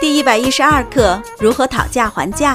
第112课，如何讨价还价。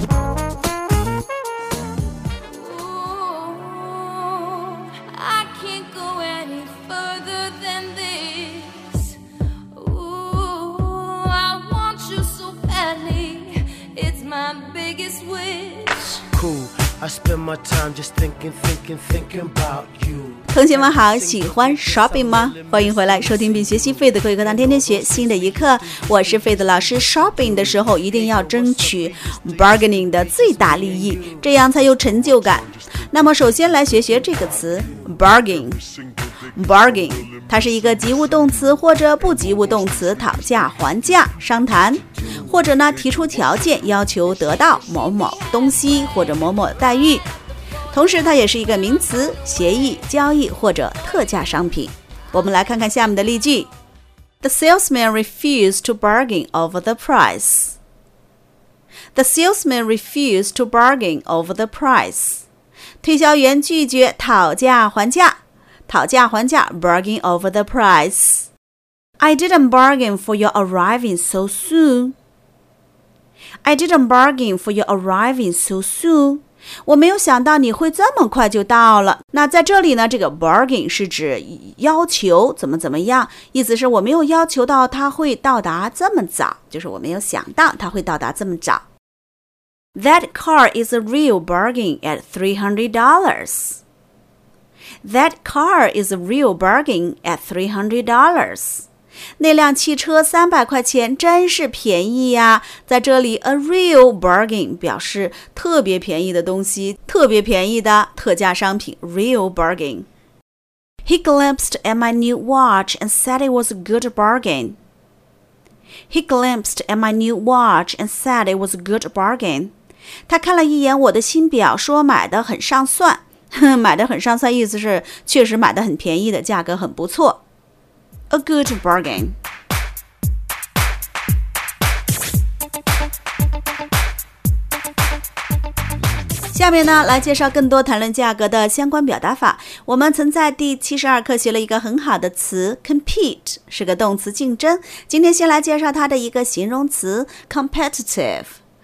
同学们好，喜欢 shopping 吗？欢迎回来收听并学习费的口语课堂，天天学新的一课。我是费的老师。shopping 的时候一定要争取 bargaining 的最大利益，这样才有成就感。那么首先来学学这个词 bargain。 它是一个及物动词或者不及物动词，讨价还价、商谈，或者呢提出条件，要求得到某某东西或者某某待遇。同时它也是一个名词，协议、交易或者特价商品。我们来看看下面的例句。 The salesman refused to bargain over the price. The salesman refused to bargain over the price. 推销员拒绝讨价还价。讨价还价 bargain over the price. I didn't bargain for your arriving so soon. I didn't bargain for your arriving so soon. 我没有想到你会这么快就到了。那在这里呢，这个 bargain 是指要求怎么样，意思是我没有要求到它会到达这么早，就是我没有想到它会到达这么早。That car is a real bargain at $300.That car is a real bargain at $300. 那辆汽车300块钱真是便宜呀。在这里 a real bargain 表示特别便宜的东西，特别便宜的特价商品 real bargain. He glanced at my new watch and said it was a good bargain. He glanced at my new watch and said it was a good bargain. 他看了一眼我的新表，说买得很上算。买得很上算意思是确实买得很便宜的，价格很不错。 A good bargain. 下面呢，来介绍更多谈论价格的相关表达法。我们曾在第72课学了一个很好的词 compete， 是个动词，竞争。今天先来介绍它的一个形容词 competitive。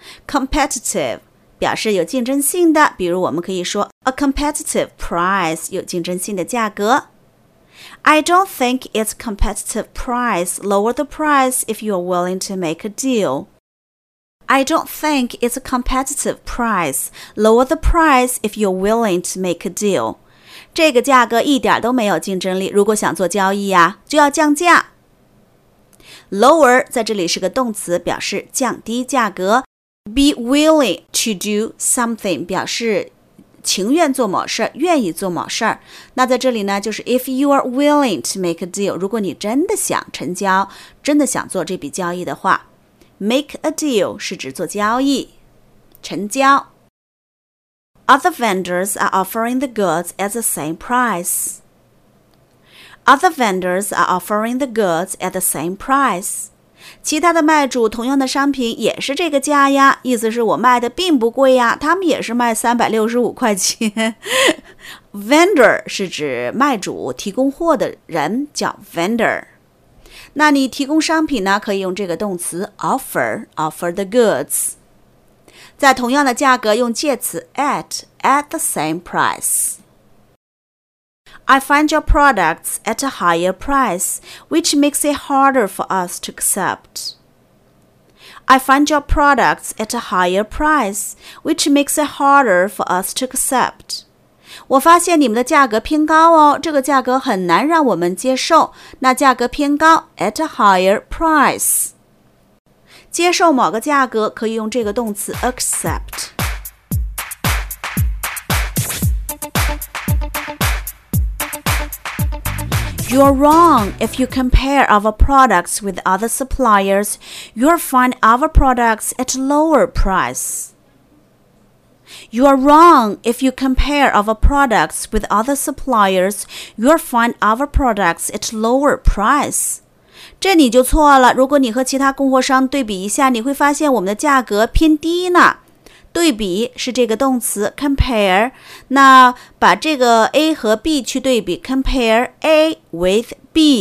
表示有竞争性的，比如我们可以说 a competitive price， 有竞争性的价格。 I don't think it's competitive price. Lower the price if you're willing to make a deal. I don't think it's a competitive price. Lower the price if you're willing to make a deal. 这个价格一点都没有竞争力，如果想做交易呀，就要降价。 Lower 在这里是个动词，表示降低价格。Be willing to do something 表示情愿做某事，愿意做某事。那在这里呢，就是 if you are willing to make a deal， 如果你真的想成交，真的想做这笔交易的话。 Make a deal 是指做交易，成交。 Other vendors are offering the goods at the same price. Other vendors are offering the goods at the same price.其他的卖主同样的商品也是这个价呀，意思是我卖的并不贵呀，他们也是卖365块钱。Vendor 是指卖主，提供货的人叫 vendor。 那你提供商品呢，可以用这个动词 offer the goods。 在同样的价格用介词 at the same price。I find your products at a higher price, which makes it harder for us to accept. I find your products at a higher price, which makes it harder for us to accept. 我发现你们的价格偏高哦，这个价格很难让我们接受。那价格偏高 at a higher price。 接受某个价格可以用这个动词 accept。You're wrong if you compare our products with other suppliers. You'll find our products at a lower price. You are wrong if you compare our products with other suppliers. You'll find our products at a lower price. 这你就错了，如果你和其他供货商对比一下，你会发现我们的价格偏低呢。对比是这个动词 compare， 那把这个 A 和 B 去对比 compare A with B，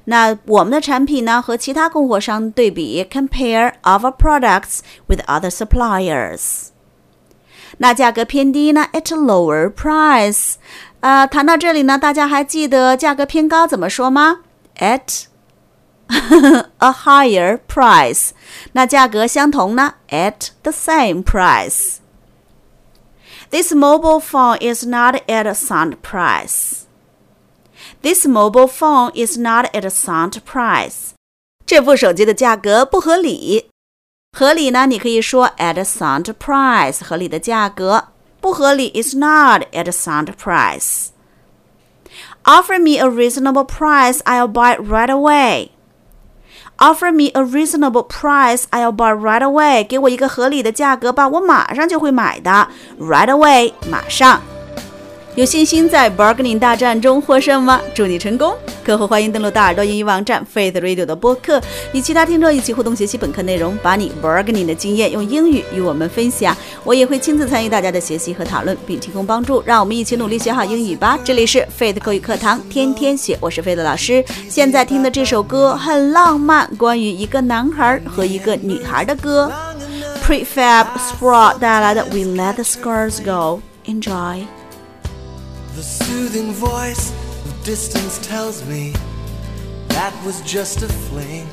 那我们的产品呢和其他供货商对比 compare our products with other suppliers。 那价格偏低呢 at a lower price。 谈到这里呢，大家还记得价格偏高怎么说吗？ at a higher price。 那价格相同呢 at the same price。 This mobile phone is not at a sound price. This mobile phone is not at a sound price. 这部手机的价格不合理。合理呢，你可以说 at a sound price， 合理的价格。不合理 is not at a sound price. Offer me a reasonable price, I'll buy it right away. Offer me a reasonable price, I'll buy it right away. 给我一个合理的价格吧，我马上就会买的。Right away， 马上。有信心在 bargaining 大战中获胜吗？祝你成功！课后欢迎登录大耳朵英语网站 Faith Radio 的播客，与其他听众一起互动学习本课内容，把你 bargaining 的经验用英语与我们分享。我也会亲自参与大家的学习和讨论，并提供帮助。让我们一起努力学好英语吧！这里是 Faith 口语课堂，天天学，我是 Faith 老师。现在听的这首歌很浪漫，关于一个男孩和一个女孩的歌。Prefab Sprout 带来的 We Let the Scars Go. Enjoy.The soothing voice of distance tells me that was just a fling.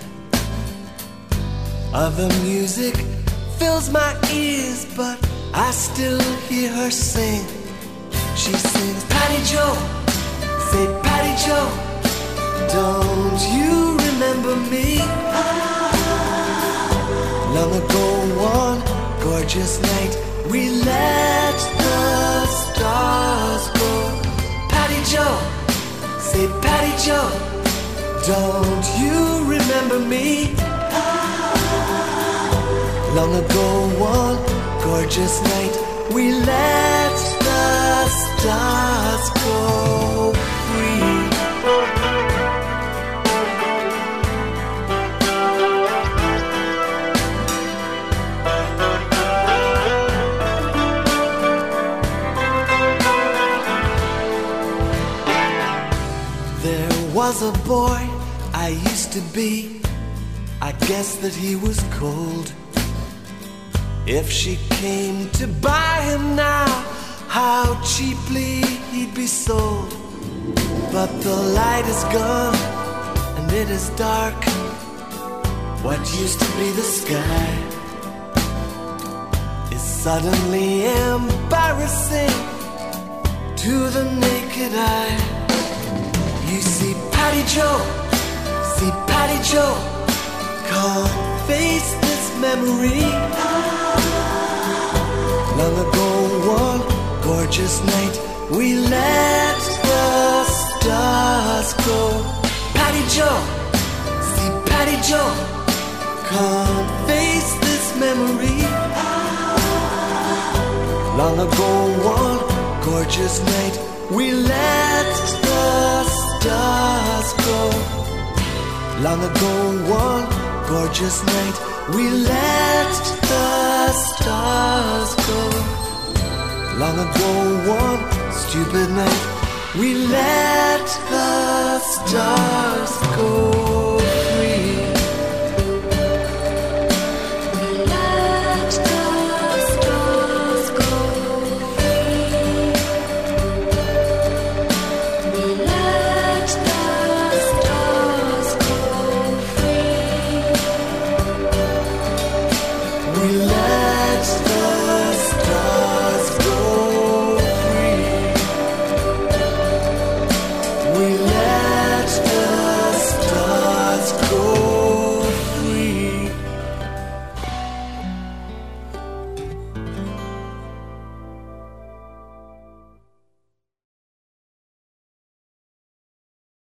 Other music fills my ears, but I still hear her sing. She sings, Patty Joe, say Patty Joe, don't you remember me? Long ago one gorgeous night, we let the stars go.Patty Joe, say Patty Joe, don't you remember me? Long ago one gorgeous night, we let the stars go free. Was a boy I used to be, I guess that he was cold. If she came to buy him now, how cheaply he'd be sold. But the light is gone and it is dark. What used to be the sky is suddenly embarrassing to the naked eye.You see Patty Joe, can't face this memory. Long ago one gorgeous night, we let the stars go. Patty Joe, see Patty Joe, can't face this memory. Long ago one gorgeous night, we let the stars go. Long ago one gorgeous night, we let the stars go. Long ago one stupid night, we let the stars go free. We let the stars go free. We let the stars go free. We let the